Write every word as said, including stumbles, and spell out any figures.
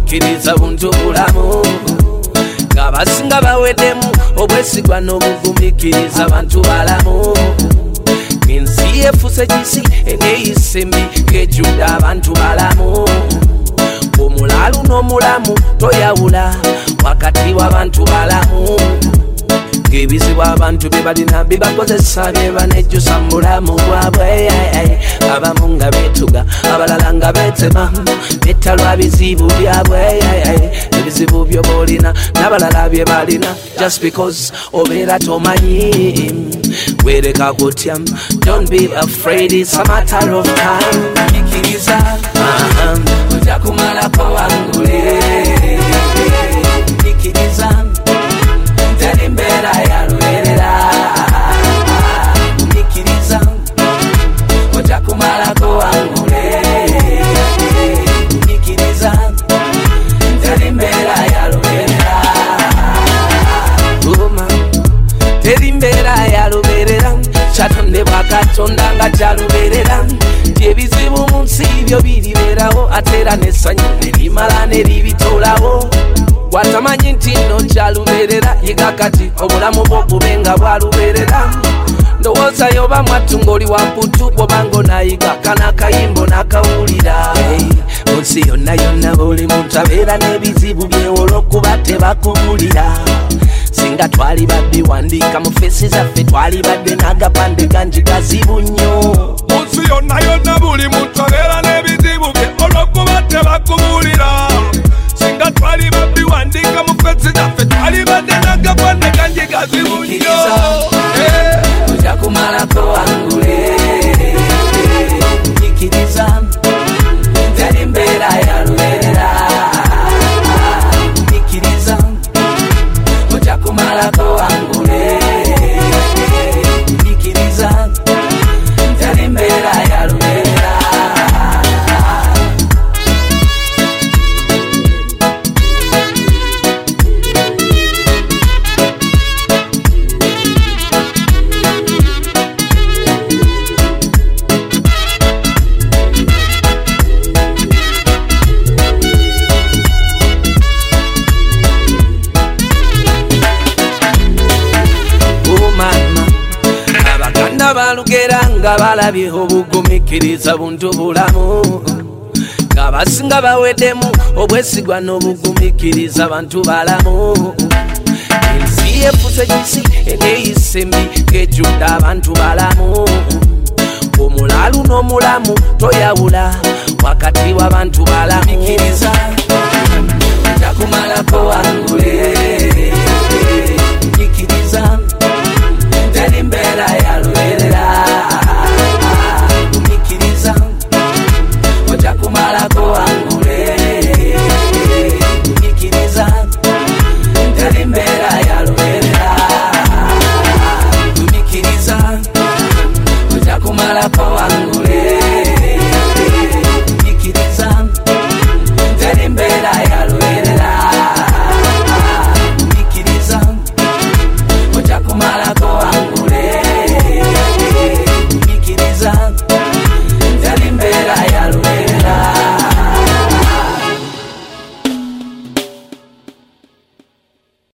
obugumikiriza buntu bulamu ng'abasinga baweddemu obwesigwa n'obugumikiriza abantu balamu ensi efuse kisi eneyise mbi ng'ejjudde abantu balamu omulalu n'omulamu toyawula wakati w'abantu balamu ng'ebizibu abantu bye balina bibakozesa bye banejjusa mu bulamu bwabwe abamu nga beetuga abalala nga beetema bettalwa bizibu byabwe ebizibu byo boolina n'abalala bye balina just because obeera tomanyi weereka kutya don't be afraid it's a matter of time ikiriza ojja kumalako wangule ikiriza teri mbeera yalubeerera ikiriza ojja kumalako wangule ikiriza teri mbeera yalubeerera teri mbeera yalubeerera kyatondebwa katonda nga kyalubeerera ebizibu mu nsi byo biribeerawo ate era n'essanyu nerimala neribitoolawo watamanyi nti nno kyalubeerera yiga kati obulamu bwo bube nga bwalubeerera ndowooza yoba mwattu ng'oli wamputu bw'obanga onayiga kana akayimbo n'akawulira mu nsi yonna yonna buli muntu abeera n'ebizibu bye olw'okuba tebakubulira singa twali babbiwandiika mu feesi zaffe twali badde n'agapande ganjigazibu nnyo mu nsi yonna yonna buli muntu abeera n'ebizibu bye olw'okuba tebakubulira singa twali babbiwandiika mu feesi zaffe twali badde n'agapande ganjigazibu nnyo ojja kumalako wangule ikiriza teri mbeera yalubeerera ikiriza ojja kumalako wangule ikiriza teri mbeera yalubeerera balugera nga balabye obugumikiriza buntu bulamu ng'abasinga baweddemu obwesigwa n'obugumikiriza abantu balamu ensi efuse kisi eneyise mbi ng'ejjudde abantu balamu omulalu n'omulamu toyawula wakati w'abantu balamu ikiriza ojja kumalako wangule